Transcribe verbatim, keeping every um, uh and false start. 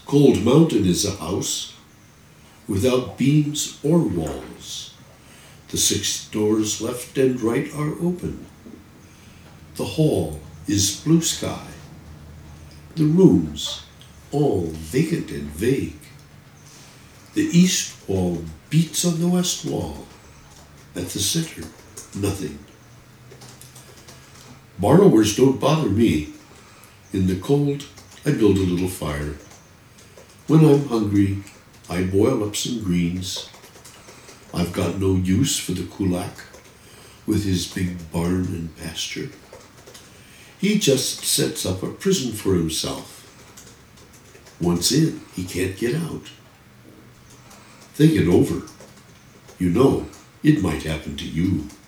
Cold Mountain is a house without beams or walls. The six doors left and right are open. The hall is blue sky. The rooms all vacant and vague. The east wall beats on the west wall. At the center, nothing. Borrowers don't bother me. In the cold, I build a little fire. When I'm hungry, I boil up some greens. I've got no use for the kulak with his big barn and pasture. He just sets up a prison for himself. Once in, he can't get out. Think it over. You know, it might happen to you.